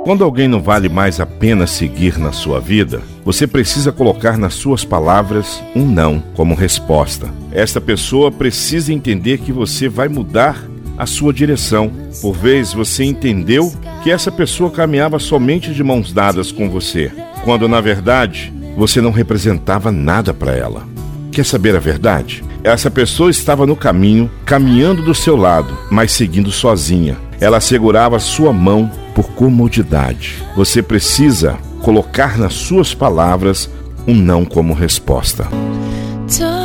Quando alguém não vale mais a pena seguir na sua vida, você precisa colocar nas suas palavras um não como resposta. Esta pessoa precisa entender que você vai mudar a sua direção. Por vezes você entendeu que essa pessoa caminhava somente de mãos dadas com você, quando na verdade você não representava nada para ela. Quer saber a verdade? Essa pessoa estava no caminho, caminhando do seu lado, mas seguindo sozinha. Ela segurava sua mão por comodidade. Você precisa colocar nas suas palavras um não como resposta.